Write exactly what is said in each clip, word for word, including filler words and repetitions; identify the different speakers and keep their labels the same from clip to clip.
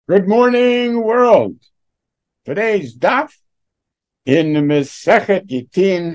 Speaker 1: Good morning, world. Today's daf in Mesechet Gitin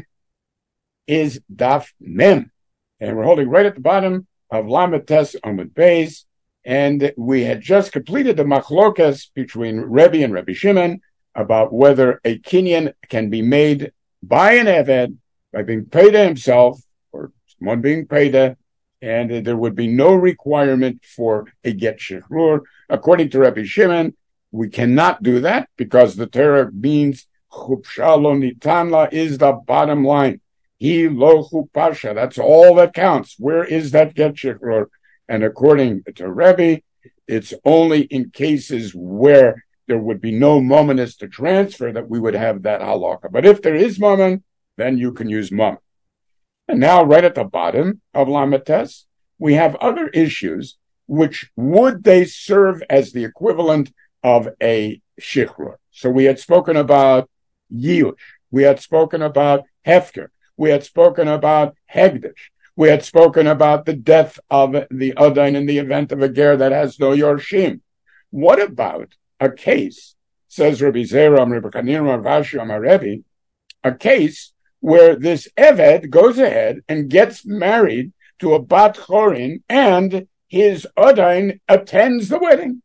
Speaker 1: is daf Mem, and we're holding right at the bottom of Lamed Tes Amud Beis, and we had just completed the machlokas between Rebbe and Rebbe Shimon about whether a kinyan can be made by an eved, by being paid to himself, or someone being paid to, and there would be no requirement for a get shechrur. According to Rabbi Shimon, we cannot do that because the Torah means chupsha lo nitanla is the bottom line. He lo chupasha. That's all that counts. Where is that get shechrur? And according to Rebbe, it's only in cases where there would be no mominus to transfer that we would have that halakha. But if there is momen, then you can use momen. And now, right at the bottom of Lamed Tes, we have other issues which would they serve as the equivalent of a shichrur. So we had spoken about Yush. We had spoken about Hefker. We had spoken about Hegdish. We had spoken about the death of the Adain in the event of a ger that has no Yorshim. What about a case, says Rabbi Zera, Rabbi Kanina, Rav Ashi, Rebbe, a case where this Eved goes ahead and gets married to a Bat Chorin and his Adain attends the wedding?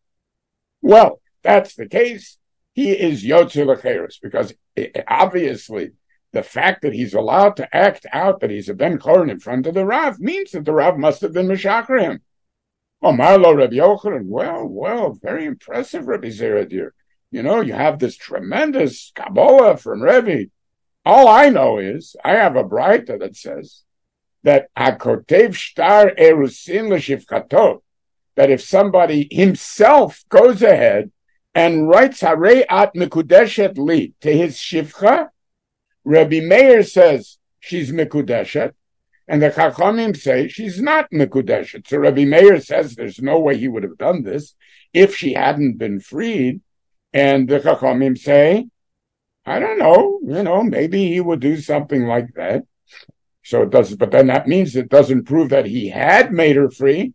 Speaker 1: Well, that's the case. He is Yotze L'Cheres, because obviously the fact that he's allowed to act out that he's a Ben Chorin in front of the Rav means that the Rav must have been Meshacher him. Oh, Marlo Rabbi Yochanan, well, well, very impressive, Rabbi Zera, dear. You know, you have this tremendous Kabbalah from Rebbe. All I know is I have a braita that says that hakotev shtar erusin l'shivchato, that if somebody himself goes ahead and writes harei at mekudeshet li to his shivcha, Rabbi Meir says she's mekudeshet, and the Chachamim say she's not mekudeshet. So Rabbi Meir says there's no way he would have done this if she hadn't been freed, and the Chachamim say, I don't know, you know, maybe he would do something like that. So it doesn't, but then that means it doesn't prove that he had made her free.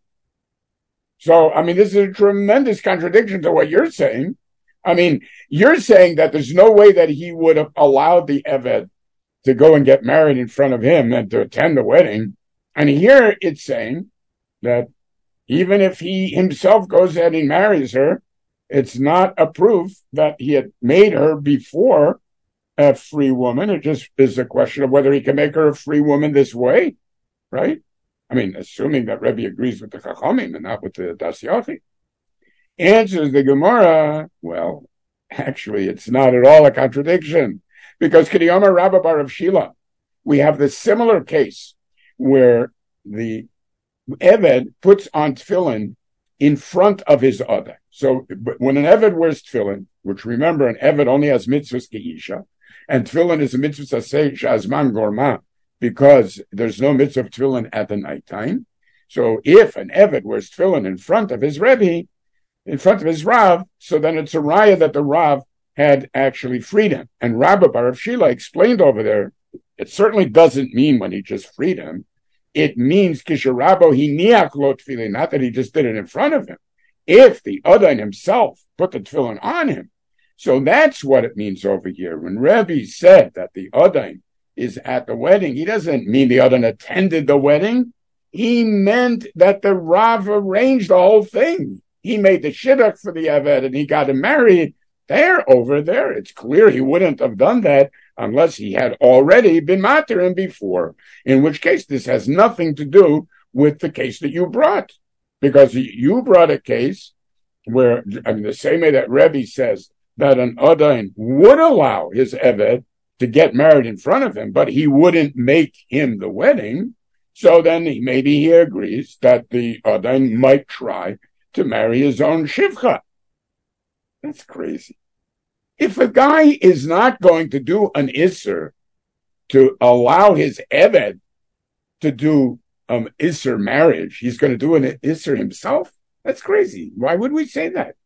Speaker 1: So, I mean, this is a tremendous contradiction to what you're saying. I mean, you're saying that there's no way that he would have allowed the Eved to go and get married in front of him and to attend the wedding. And here it's saying that even if he himself goes ahead and marries her, it's not a proof that he had made her before a free woman. It just is a question of whether he can make her a free woman this way, right? I mean, assuming that Rebbe agrees with the Chachamim and not with the Das Yochi. Answers the Gemara, well, actually, it's not at all a contradiction, because Kidiyama Rabba Bar of Shila, we have the similar case where the Eved puts on tefillin in front of his other. So when an Eved wears tefillin, which remember, an Eved only has mitzvahs keisha, and tefillin is a mitzvah saseh shazman gorma, because there's no mitzvah of tefillin at the nighttime. So if an Eved wears tefillin in front of his Rebbe, in front of his Rav, so then it's a raya that the Rav had actually freed him. And Rabbi Bar of Shila explained over there, it certainly doesn't mean when he just freed him. It means kisharabo hiniach lo tefillin, not that he just did it in front of him. If the Adain himself put the tefillin on him. So that's what it means over here. When Rebbe said that the Adain is at the wedding, he doesn't mean the Adain attended the wedding. He meant that the Rav arranged the whole thing. He made the shidduch for the Eved and he got him married. There, over there, it's clear he wouldn't have done that unless he had already been matir him before, in which case this has nothing to do with the case that you brought. Because you brought a case where, I mean, the same way that Rebbe says that an Adain would allow his Eved to get married in front of him, but he wouldn't make him the wedding. So then he, maybe he agrees that the Adain might try to marry his own Shivcha. That's crazy. If a guy is not going to do an Isser to allow his Eved to do um Isser marriage, he's going to do an Isser himself? That's crazy. Why would we say that?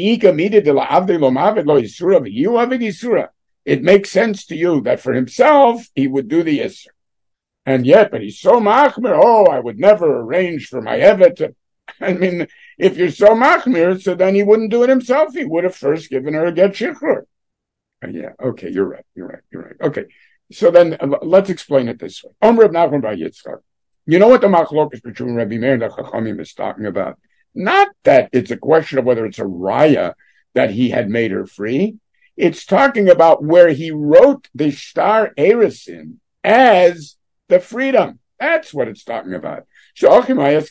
Speaker 1: It makes sense to you that for himself, he would do the Isser. And yet, but he's so machmer, oh, I would never arrange for my Eved to... I mean, if you're so machmir, so then he wouldn't do it himself. He would have first given her a get shichrur. Yeah, okay, you're right, you're right, you're right. Okay, so then uh, let's explain it this way. Omer Reb Nachman bar Yitzchak. You know what the machlokas between Rabbi Meir and the Chachamim is talking about? Not that it's a question of whether it's a raya that he had made her free. It's talking about where he wrote the star erisin as the freedom. That's what it's talking about. Take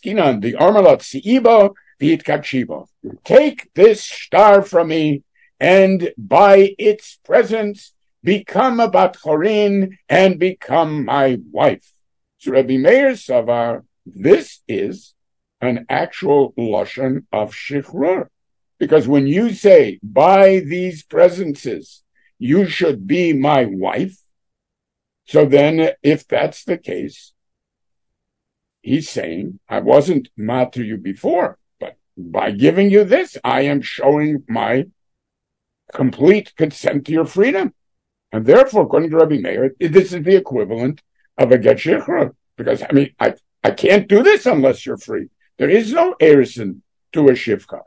Speaker 1: this star from me, and by its presence become a bat chorin and become my wife. So Rabbi Meir Savar, this is an actual lashon of shichrur. Because when you say, by these presences, you should be my wife, so then if that's the case, he's saying, I wasn't mad to you before, but by giving you this, I am showing my complete consent to your freedom. And therefore, according to Rabbi Meir, this is the equivalent of a get shichrur. Because, I mean, I, I can't do this unless you're free. There is no erison to a shivka.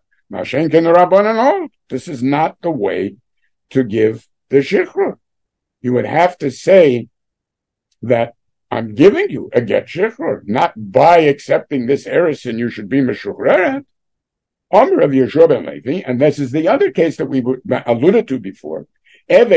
Speaker 1: This is not the way to give the shichrur. You would have to say that I'm giving you a get shichrur, not by accepting this erison you should be meshuchreret. Omer of Yehoshua ben Levi, and this is the other case that we alluded to before. If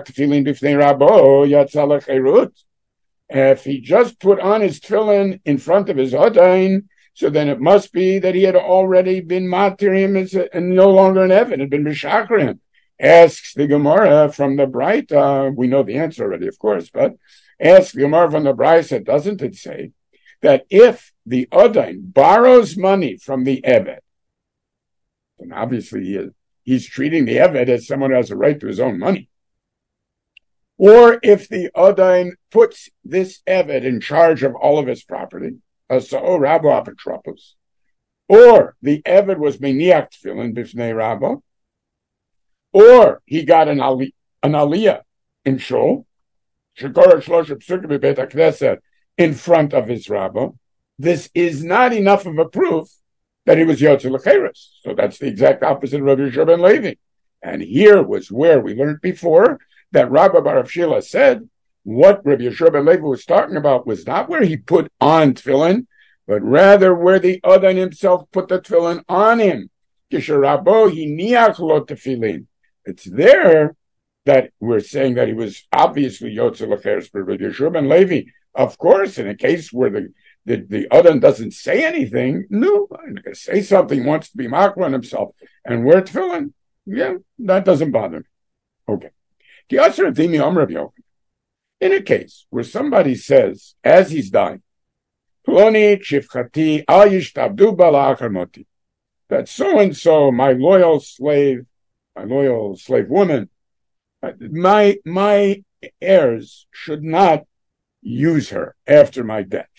Speaker 1: he just put on his tefillin in front of his adain, so then it must be that he had already been matir him as a, and no longer an Eved, had been b'shachrim. Asks the Gemara from the Braita, we know the answer already, of course, but asks the Gemara from the Braita, doesn't it say that if the adain borrows money from the Eved, then obviously he is, he's treating the Eved as someone who has a right to his own money. Or if the adain puts this Eved in charge of all of his property, Asa'o Rabo Apotropos, or the Eved was Meniach Tefillin Bifnei Rabo, or he got an, ali, an aliyah in Shul, Shekora Shlosh Psukim B'Beit HaKnesset, in front of his Rabo, this is not enough of a proof that he was Yotze L'Cheres. So that's the exact opposite of Rabbi Yehoshua ben Levi. And here was where we learned before that Rabbi Bar Avshila said what Rabbi Yehoshua ben Levi was talking about was not where he put on tefillin, but rather where the adain himself put the tefillin on him. Kisharabo hiniach lo tefillin. It's there that we're saying that he was obviously Yotze L'Cheres, but Rabbi Yehoshua ben Levi, of course, in a case where the the, the adain doesn't say anything, no, I'm going to say something, wants to be makar on himself, and wear tefillin, yeah, that doesn't bother me. Okay. In a case where somebody says, as he's dying, that so-and-so, my loyal slave, my loyal slave woman, my, my heirs should not use her after my death.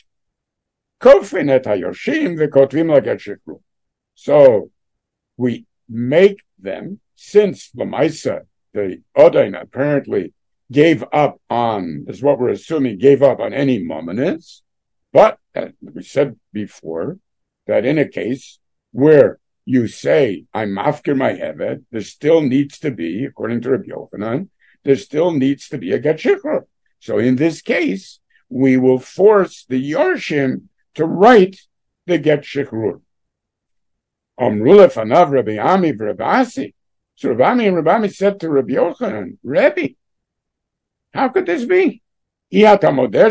Speaker 1: So we make them, since Lamaisa, the adain apparently gave up on, is what we're assuming, gave up on any mominus, but uh, we said before that in a case where you say, I'm mafkir my Eved, there still needs to be, according to Rabbi Yochanan, there still needs to be a get shichrur. So in this case, we will force the Yorshim to write the get shichrur. Omru lefanav Rabbi Ami v'Rabbi Asi. So Rabbi Ami and Rabbi Ami said to Rabbi Yochanan, Rebbe, how could this be? What,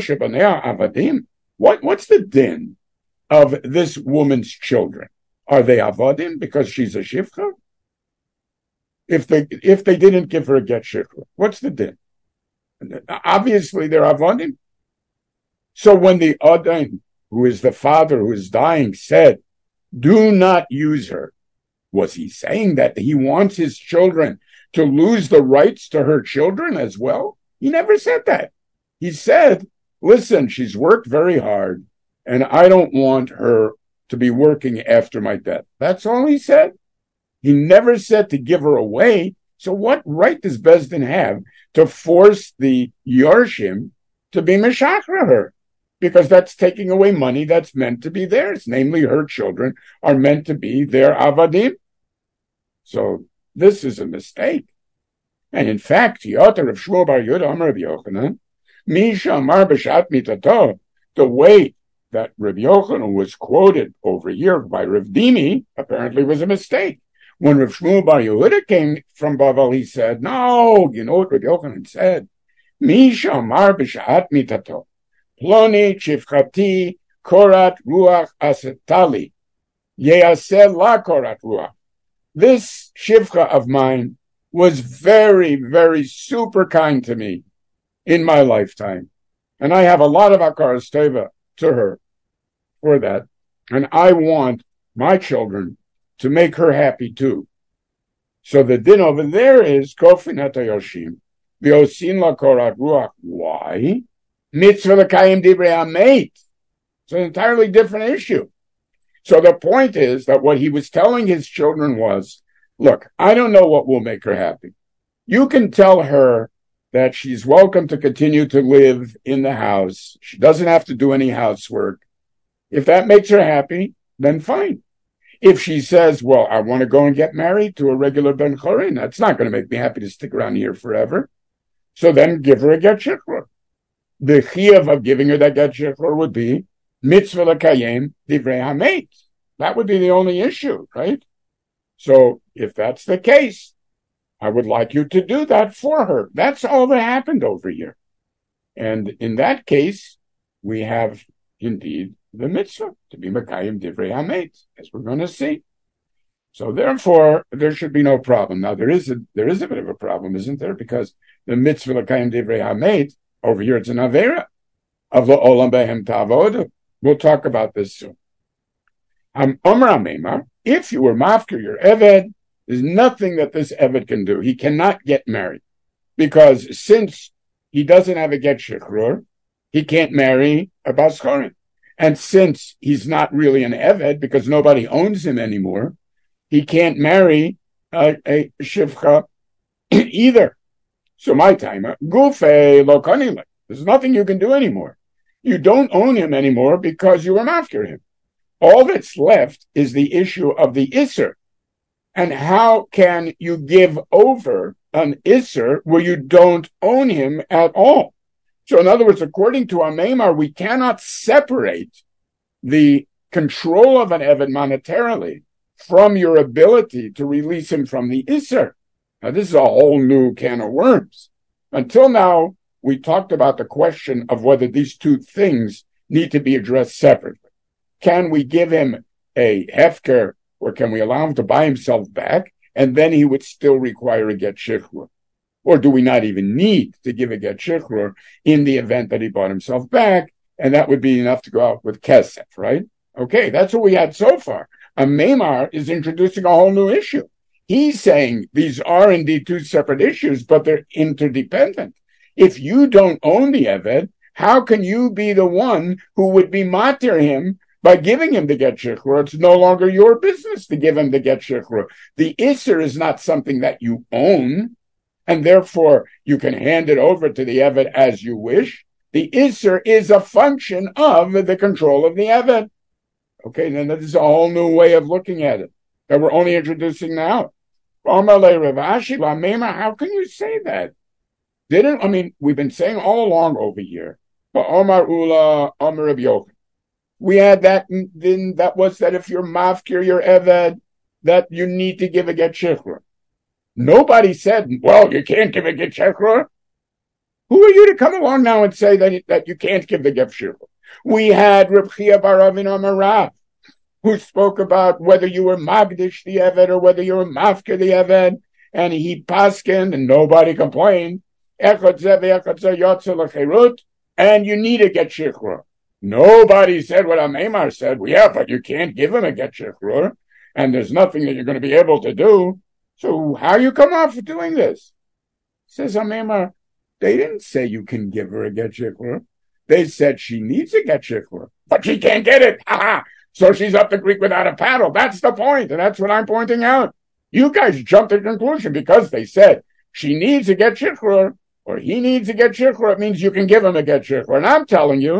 Speaker 1: what's the din of this woman's children? Are they avadim because she's a shivcha? If they if they didn't give her a get shivcha, what's the din? Obviously, they're avadim. So when the adain, who is the father who is dying, said, "Do not use her," was he saying that he wants his children to lose the rights to her children as well? He never said that. He said, listen, she's worked very hard, and I don't want her to be working after my death. That's all he said. He never said to give her away. So what right does Bezdin have to force the Yarshim to be Meshachra her? because that's taking away money that's meant to be theirs. Namely, her children are meant to be their avadim. So this is a mistake. And in fact, the author of Shmuel Bar Yehuda Amar Rabbi Yochanan, Misha Amar B'Shat Mitato, the way that Rabbi Yochanan was quoted over here by Rav Dimi apparently was a mistake. When Rav Shmuel Bar Yehuda came from Bavel, he said, no, you know what Rabbi Yochanan said? Misha Amar B'Shat Mitato, Ploni Chifchati Korat Ruach Asetali, Yeaseh La Korat Ruach. This shivcha of mine was very, very super kind to me in my lifetime. And I have a lot of Hakaras Tova to her for that. And I want my children to make her happy too. So the din over there is Kofin HaTayoshim, V'osin La Korat Ruach. Why? Mitzvah L'Kayim Divrei HaMeit. It's an entirely different issue. So the point is that what he was telling his children was, look, I don't know what will make her happy. You can tell her that she's welcome to continue to live in the house. She doesn't have to do any housework. If that makes her happy, then fine. If she says, well, I want to go and get married to a regular Ben Chorin, that's not going to make me happy to stick around here forever. So then give her a get shechur. The chiyuv of giving her that get shechur would be mitzvah l'kayem divrei hamet. That would be the only issue, right? So if that's the case, I would like you to do that for her. That's all that happened over here. And in that case, we have indeed the mitzvah to be Mekayim Divrei Hamet, as we're going to see. So therefore, there should be no problem. Now, there is a, there is a bit of a problem, isn't there? Because the mitzvah Mekayim Divrei Hamet, over here, it's an Avera of the Olam Behem Tavod. We'll talk about this soon. Um, Omer Amemar, if you were mafkir your Eved, there's nothing that this Eved can do. He cannot get married. Because since he doesn't have a get shechrur, he can't marry a bas chorin. And since he's not really an Eved, because nobody owns him anymore, he can't marry a, a shivcha either. So my timer, gufe lo kanile. There's nothing you can do anymore. You don't own him anymore because you were mafkir him. All that's left is the issue of the Isser. And how can you give over an Isser where you don't own him at all? So in other words, according to Amemar, we cannot separate the control of an Eved monetarily from your ability to release him from the Isser. Now, this is a whole new can of worms. Until now, we talked about the question of whether these two things need to be addressed separately. Can we give him a hefker, or can we allow him to buy himself back, and then he would still require a get shechrur? Or do we not even need to give a get shechrur in the event that he bought himself back, and that would be enough to go out with kesef, right? Okay, that's what we had so far. Amemar is introducing a whole new issue. He's saying these are indeed two separate issues, but they're interdependent. If you don't own the Eved, how can you be the one who would be matir him by giving him the get shechrur? It's no longer your business to give him the get shechrur. The Isser is not something that you own, and therefore you can hand it over to the Eved as you wish. The Isser is a function of the control of the Eved. Okay, then this is a whole new way of looking at it that we're only introducing now. How can you say that? Didn't, I mean, we've been saying all along over here, but Omar Ula, Omar Rabbi Yochanan. We had that, then that was that if you're mafkir, your Eved, that you need to give a get shechrur. Nobody said, well, you can't give a get shechrur. Who are you to come along now and say that, that you can't give the get shechrur? We had Reb Chia bar Avin Amar Rav, who spoke about whether you were magdish the Eved or whether you were mafkir the Eved, and he paskined and nobody complained. And you need a get shechrur. Nobody said what Amemar said. Well, yeah, but you can't give him a get shechrur, and there's nothing that you're going to be able to do. So how you come off doing this? Says Amemar, they didn't say you can give her a get shechrur. They said she needs a get shechrur, but she can't get it. Ha ha! So she's up the creek without a paddle. That's the point, and that's what I'm pointing out. You guys jumped to the conclusion because they said she needs a get shechrur, or he needs a get shechrur. It means you can give him a get shechrur. And I'm telling you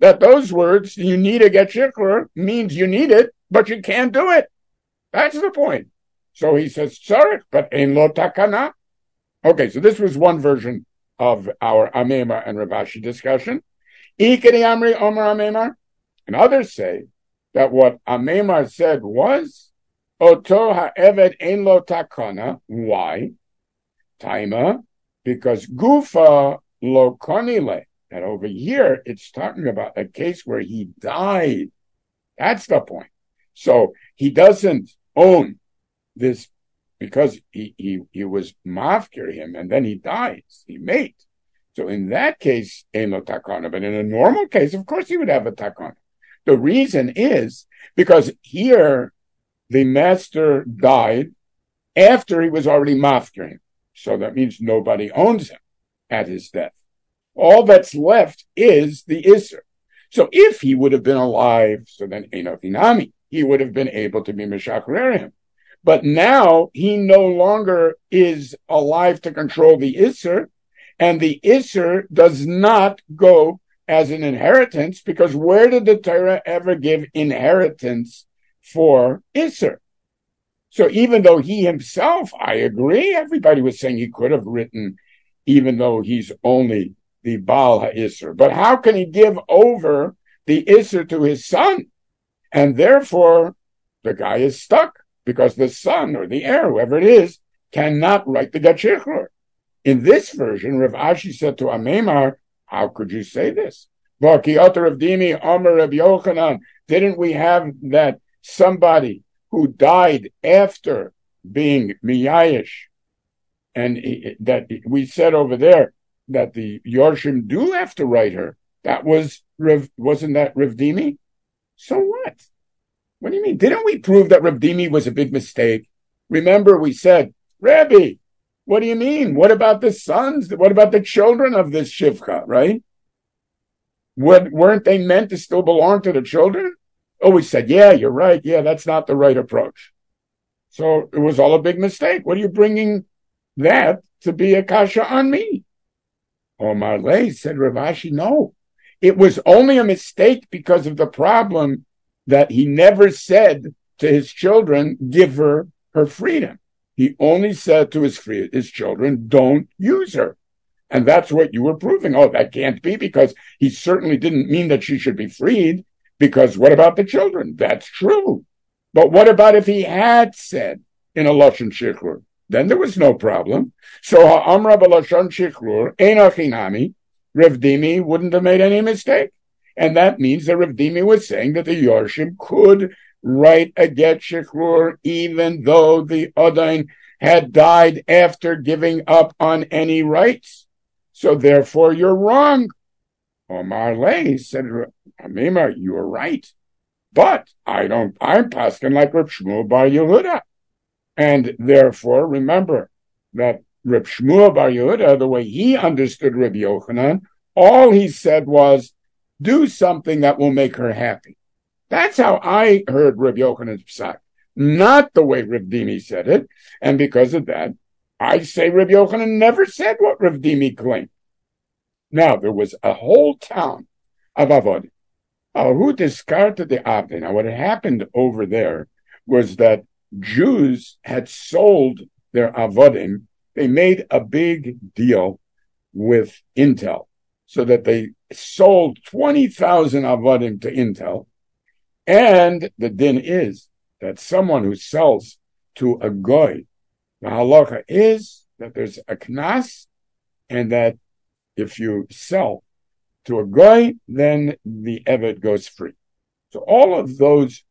Speaker 1: that those words, you need a get shikhr, means you need it, but you can't do it. That's the point. So he says, sorry, but ein lo takana. Okay, so this was one version of our Amemar and Rav Ashi discussion. Ikeri Amri Omer Amemar. And others say that what Amemar said was, Oto ha'eved ein lo takana. Why? Taima, because Gufa lo konile. And over here, it's talking about a case where he died. That's the point. So he doesn't own this because he, he, he was mafkir him and then he dies. He made. So in that case, ein lo takana. But in a normal case, of course he would have a takana. The reason is because here the master died after he was already mafkir him. So that means nobody owns him at his death. All that's left is the Isser. So if he would have been alive, so then Eino Hinami, he would have been able to be Meshachrer him. But now he no longer is alive to control the Isser, and the Isser does not go as an inheritance, because where did the Torah ever give inheritance for Isser? So even though he himself, I agree, everybody was saying he could have written, even though he's only the Baal HaIsser. But how can he give over the Isser to his son? And therefore, the guy is stuck, because the son, or the heir, whoever it is, cannot write the Get Shikhr. In this version, Rav Ashi said to Amemar, how could you say this? Didn't we have that somebody who died after being Miyayish, and he, that we said over there that the Yorshim do have to write her? That was, wasn't that Rav Dimi? So what? What do you mean? Didn't we prove that Rav Dimi was a big mistake? Remember, we said, Rabbi, what do you mean? What about the sons? What about the children of this Shivcha, right? What, weren't they meant to still belong to the children? Oh, we said, yeah, you're right. Yeah, that's not the right approach. So it was all a big mistake. What are you bringing that to be a kasha on me? Omar Lay said, Rav Ashi, no. It was only a mistake because of the problem that he never said to his children, give her her freedom. He only said to his free, his children, don't use her. And that's what you were proving. Oh, that can't be, because he certainly didn't mean that she should be freed, because what about the children? That's true. But what about if he had said in a Lashon Shichlur? Then there was no problem. So ha'amra b'Lashon Shichlur, ein achinami, Rav Dimi wouldn't have made any mistake. And that means that Rav Dimi was saying that the Yorshim could write a get shichlur even though the Adain had died after giving up on any rights. So therefore you're wrong. Omar Lay said, Amemar, you're right. But I don't, I'm paskin like Reb Shmuel Bar Yehuda. And therefore, remember that Reb Shmuel Bar Yehuda, the way he understood Reb Yochanan, all he said was, do something that will make her happy. That's how I heard Reb Yochanan's psak, not the way Reb Dimi said it. And because of that, I say Reb Yochanan never said what Reb Dimi claimed. Now, there was a whole town of Avodim. Uh, who discarded the Abdi? Now, what had happened over there was that Jews had sold their Avodim. They made a big deal with Intel, so that they sold twenty thousand Avodim to Intel. And the din is that someone who sells to a goy, the halacha is that there's a knas, and that if you sell to a goy, then the eved goes free. So all of those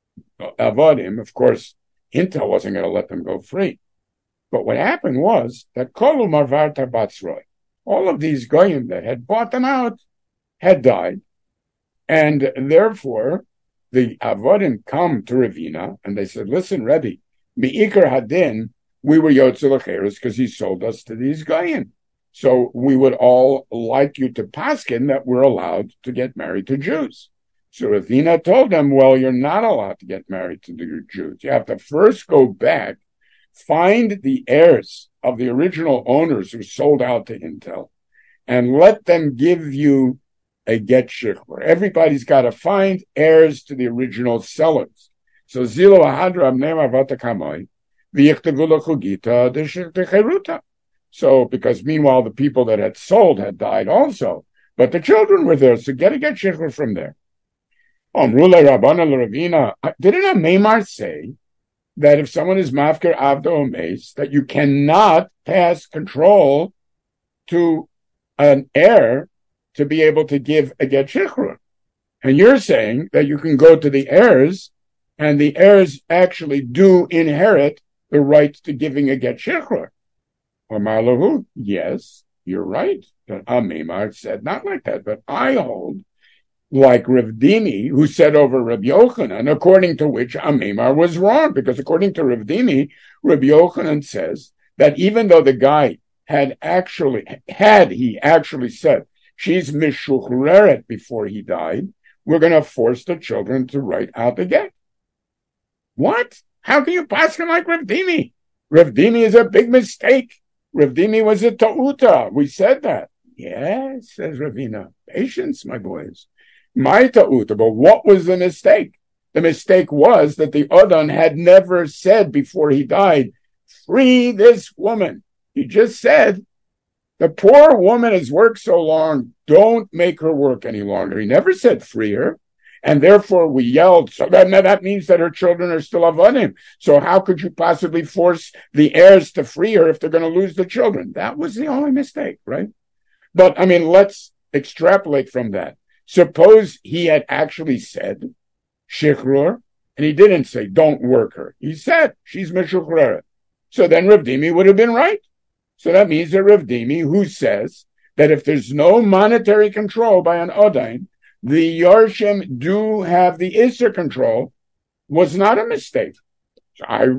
Speaker 1: avodim, of course, Intel wasn't going to let them go free. But what happened was that kolu marvar tabatzroi, all of these goyim that had bought them out had died, and therefore the avodim come to Ravina and they said, "Listen, Rebbe, mi'ikar hadin, we were yotzel acheres because he sold us to these goyim. So we would all like you to paskin that we're allowed to get married to Jews." So Ravina told them, well, you're not allowed to get married to the Jews. You have to first go back, find the heirs of the original owners who sold out to Intel, and let them give you a get shikhr. Everybody's got to find heirs to the original sellers. So zilo ahadra amnei avata kamoi v'yichtavu l'chugita d'cheruta. So because meanwhile the people that had sold had died also, but the children were there, so get a get shikhr from there. Omrule Rabbana l'Ravina. Didn't a Meimar say that if someone is mafker avda omes, that you cannot pass control to an heir to be able to give a get shikhr? And you're saying that you can go to the heirs, and the heirs actually do inherit the right to giving a get shikhr. Or Malahu, yes, you're right. But Meimar said not like that, but I hold like Rav Dimi, who said over Rav Yochanan, according to which Meimar was wrong, because according to Rav Dimi, Rav Yochanan says that even though the guy had actually, had he actually said, she's mishuchreret before he died, we're going to force the children to write out the get. What? How can you pass him like Rav Dimi? Rav Dimi is a big mistake. Rav Dimi was a ta'uta. We said that. Yes, says Ravina. Patience, my boys. My ta'uta, but what was the mistake? The mistake was that the Adon had never said before he died, free this woman. He just said, the poor woman has worked so long, don't make her work any longer. He never said free her. And therefore we yelled, so that, that means that her children are still avodim. So how could you possibly force the heirs to free her if they're going to lose the children? That was the only mistake, right? But I mean, let's extrapolate from that. Suppose he had actually said shichrur, and he didn't say don't work her. He said she's mishuchreret. So then Rav Dimi would have been right. So that means that Rav Dimi, who says that if there's no monetary control by an Odain, the Yarshim do have the Isser control, was not a mistake. I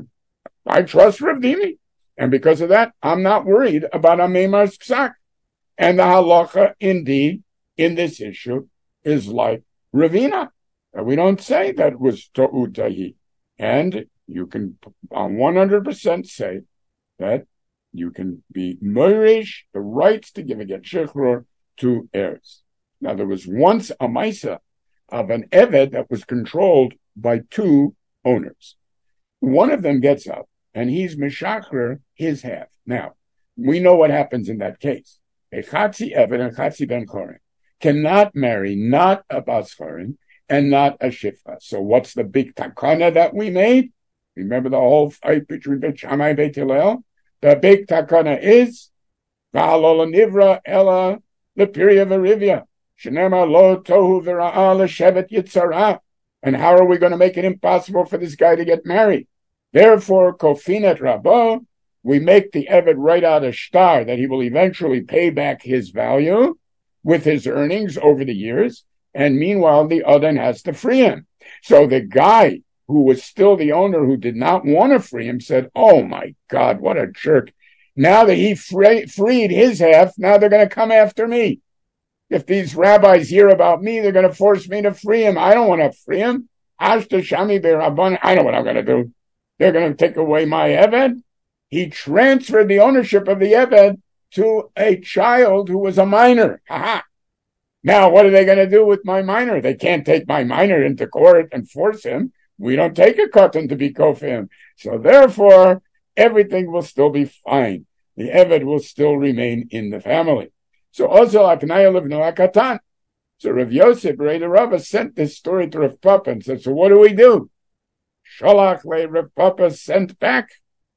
Speaker 1: I trust Rav Dimi. And because of that, I'm not worried about Meimar's psak. And the halacha, indeed, in this issue, is like Ravina. We don't say that it was to'utahi. And you can on one hundred percent say that you can be moirish, the rights to give a get shichrur to heirs. Now, there was once a maisa of an eved that was controlled by two owners. One of them gets up, and he's mishachrer his half. Now, we know what happens in that case. A chatzi eved and chatzi ben chorin cannot marry not a bas chorin and not a shifra. So what's the big takana that we made? Remember the whole fight between Beit Shammai and Beit Hillel? The big takana is v'halol nivra ela lepiria v'rivya. Shenema lo tohu v'ra'ah l'shevet yitzara. And how are we going to make it impossible for this guy to get married? Therefore, kofinet rabo, we make the eved write out a shtar that he will eventually pay back his value with his earnings over the years. And meanwhile, the Adon has to free him. So the guy who was still the owner, who did not want to free him, said, oh my God, what a jerk. Now that he free, freed his half, now they're going to come after me. If these rabbis hear about me, they're going to force me to free him. I don't want to free him. Ashta Shami Be'Rabban, I know what I'm going to do. They're going to take away my Eved. He transferred the ownership of the Eved to a child who was a minor. Ha-ha. Now, what are they going to do with my minor? They can't take my minor into court and force him. We don't take a katan to be kofim. So therefore, everything will still be fine. The Eved will still remain in the family. So also Aknaya Livno Akatan. So Rav Yosef, Reda Rava, sent this story to Rav Papa and said, so what do we do? Sholach le Rav Papa sent back.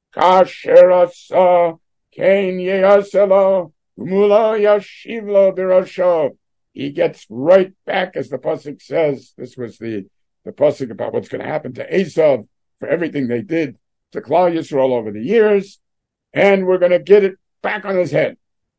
Speaker 1: Kasher asa kein yeyaselo umulo yashivlo birosho. He gets right back, as the pasuk says. This was the, the pasuk about what's going to happen to Esav for everything they did to Klal Yisrael over the years. And we're going to get it back on his head.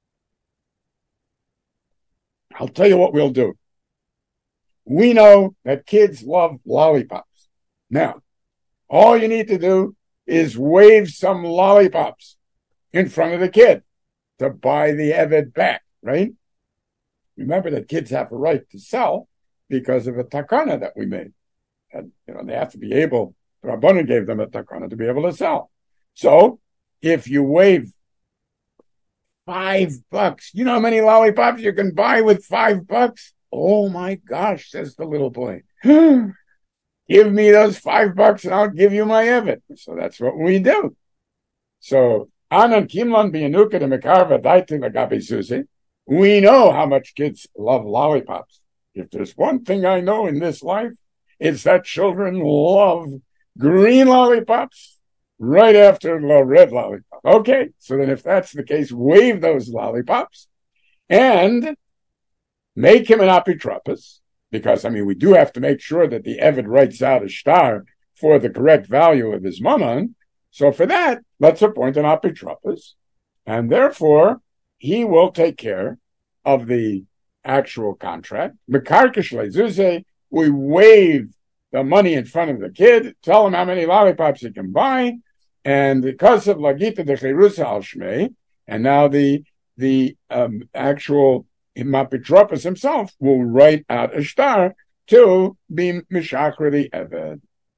Speaker 1: I'll tell you what we'll do. We know that kids love lollipops. Now, all you need to do is wave some lollipops in front of the kid to buy the Eved back, right? Remember that kids have a right to sell because of a takana that we made. And, you know, they have to be able, the Rabbanan gave them a takana to be able to sell. So, if you wave five bucks, you know how many lollipops you can buy with five bucks? Oh my gosh, says the little boy. Give me those five bucks and I'll give you my evet. So that's what we do. So, Anan Kimlon Bianuka de Mekarva Daiti Lagabi Susi. We know how much kids love lollipops. If there's one thing I know in this life, it's that children love green lollipops right after the red lollipop. Okay, so then if that's the case, wave those lollipops and make him an apotropos, because, I mean, we do have to make sure that the Eved writes out a star for the correct value of his mammon. So for that, let's appoint an apotropos, and therefore he will take care of the actual contract. Mekarkish lezuze, we wave the money in front of the kid, tell him how many lollipops he can buy, and because of Lagita de Cherusa al Shmei, and now the the um, actual apotropos himself will write out a star to be Mishachar the Eved.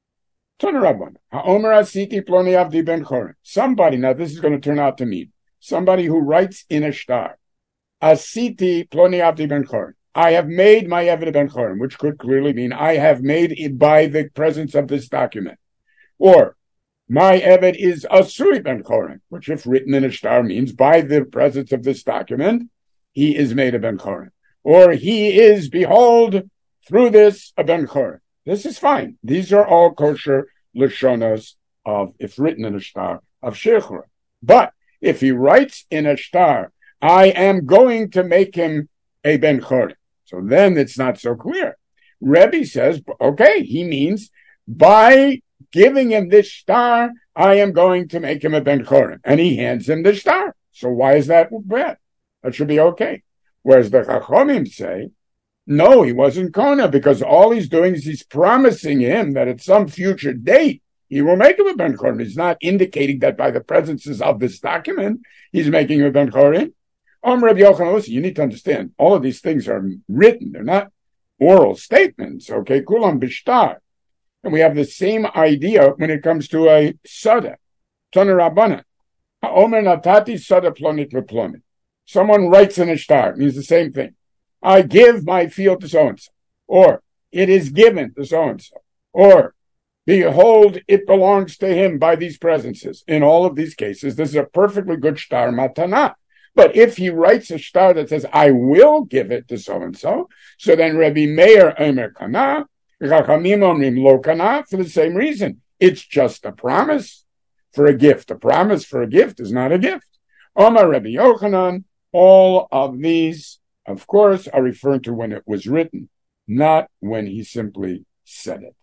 Speaker 1: Somebody, now this is going to turn out to mean somebody who writes in a star, Asiti ploni avdi ben chorin. I have made my Eved ben chorin, which could clearly mean I have made it by the presence of this document. Or, my Eved is Asuri ben chorin, which if written in a star means by the presence of this document, he is made a ben chorin. Or he is, behold, through this, a ben chorin. This is fine. These are all kosher lashonos of, if written in a star, of shechur. But if he writes in a star, I am going to make him a ben chorin. So then it's not so clear. Rebbe says, okay, he means by giving him this star, I am going to make him a ben chorin. And he hands him the star. So why is that bad? That should be okay. Whereas the Chachomim say, no, he wasn't Kona, because all he's doing is he's promising him that at some future date, he will make him a Ben Chorin. He's not indicating that by the presences of this document, he's making him a Ben Chorin. Um, Rabbi Yochanan, listen, you need to understand, all of these things are written. They're not oral statements, okay? Kulam bishtar. And we have the same idea when it comes to a sada. Tana Rabbana. Omer natati sada plonit leplonit. Someone writes in a star. It means the same thing. I give my field to so-and-so. Or, it is given to so-and-so. Or, behold, it belongs to him by these presences. In all of these cases, this is a perfectly good star matana. But if he writes a star that says, I will give it to so-and-so, so then Rabbi Meir Omer Kana, Chachamim Omrim Lo Kana, for the same reason. It's just a promise for a gift. A promise for a gift is not a gift. Omar Rabbi Yochanan, all of these, of course, are referring to when it was written, not when he simply said it.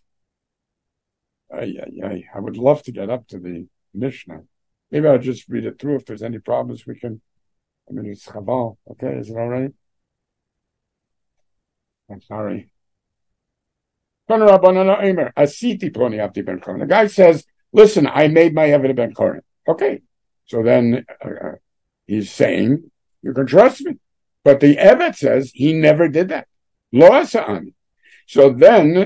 Speaker 1: Ay, ay, ay. I would love to get up to the Mishnah. Maybe I'll just read it through. If there's any problems, we can. I mean, it's Chabal. Okay, is it all right? I'm sorry. The guy says, listen, I made my Eved ben Chorin. Okay, so then uh, he's saying, you can trust me. But the Evet says he never did that. Lo asa'ani. So then,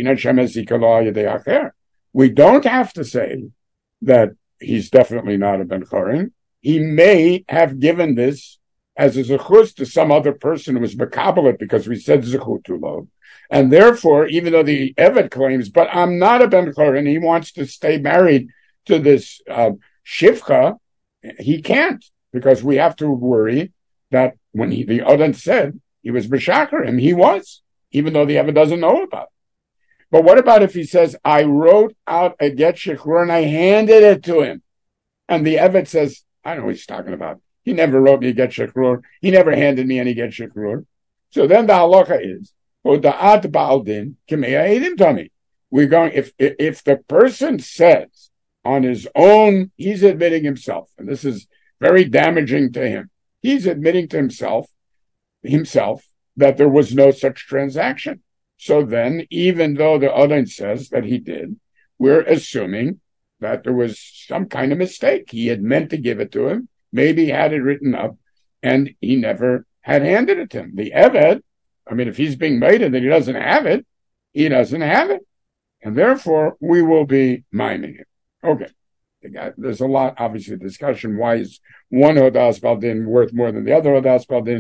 Speaker 1: we don't have to say that he's definitely not a ben Chorin. He may have given this as a zechus to some other person who was mekabelet because we said zechut to lo. And therefore, even though the Evet claims, but I'm not a ben Chorin, he wants to stay married to this uh, shivcha, he can't, because we have to worry that when he, the Odin said he was b'shachar him, he was, even though the Evet doesn't know about it. But what about if he says, I wrote out a get shechrur and I handed it to him, and the Evet says, I don't know what he's talking about. He never wrote me a get shechrur. He never handed me any get shechrur. So then the halacha is, Hoda'at ba'aldin k'meya edim tami. We're going, if, if the person says on his own, he's admitting himself, and this is very damaging to him. He's admitting to himself, himself, that there was no such transaction. So then, even though the Odin says that he did, we're assuming that there was some kind of mistake. He had meant to give it to him, maybe he had it written up, and he never had handed it to him. The Eved, I mean, if he's being made and he doesn't have it, he doesn't have it. And therefore, we will be miming it. Okay. There's a lot, obviously, discussion. Why is one Hodas Baldin worth more than the other Hodas Baldin?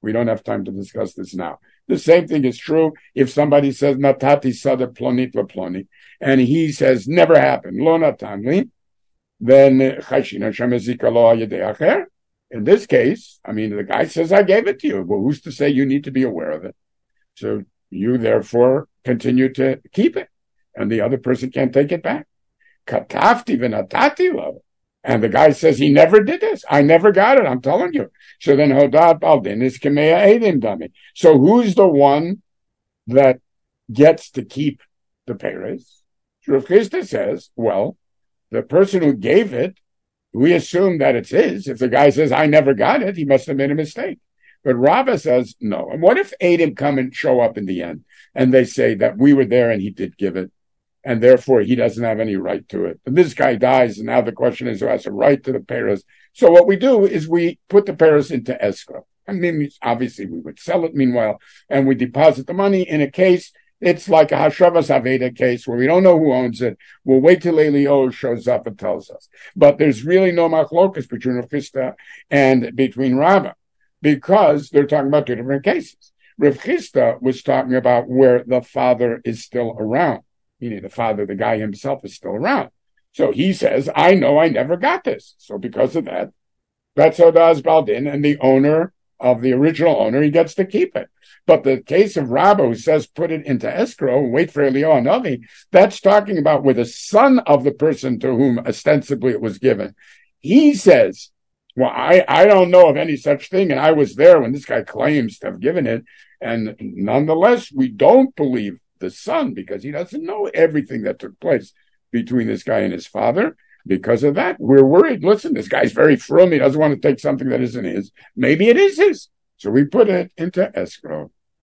Speaker 1: We don't have time to discuss this now. The same thing is true if somebody says, Natati sada plonit ploni, and he says, never happened, lo natanli, then chashina shemezika lo ayedei acher. In this case, I mean, the guy says, I gave it to you. Well, who's to say you need to be aware of it? So you therefore continue to keep it, and the other person can't take it back. Katafti v'natati lo. And the guy says, he never did this. I never got it. I'm telling you. So then Hodat Baldin is Kameya Eidim Dami. So who's the one that gets to keep the Peres? Rav Chisda says, well, the person who gave it, we assume that it's his. If the guy says, I never got it, he must have made a mistake. But Rava says, no. And what if Eidim come and show up in the end? And they say that we were there and he did give it, and therefore he doesn't have any right to it. And this guy dies, and now the question is who has a right to the Peres. So what we do is we put the Peres into escrow. I mean, obviously we would sell it meanwhile, and we deposit the money in a case. It's like a Hashavas Aveda case where we don't know who owns it. We'll wait till Elio shows up and tells us. But there's really no machlokas between Rav Chisda and between Rava, because they're talking about two different cases. Rav Chisda was talking about where the father is still around, meaning the father, the guy himself, is still around. So he says, I know I never got this. So because of that, that's Odaz Baldin, and the owner of the original owner, he gets to keep it. But the case of Rabba, who says put it into escrow, wait for Elio Hanavi, that's talking about where the son of the person to whom ostensibly it was given, he says, well, I, I don't know of any such thing, and I was there when this guy claims to have given it, and nonetheless, we don't believe the son, because he doesn't know everything that took place between this guy and his father. Because of that, we're worried. Listen, this guy's very frum. He doesn't want to take something that isn't his. Maybe it is his. So we put it into escrow.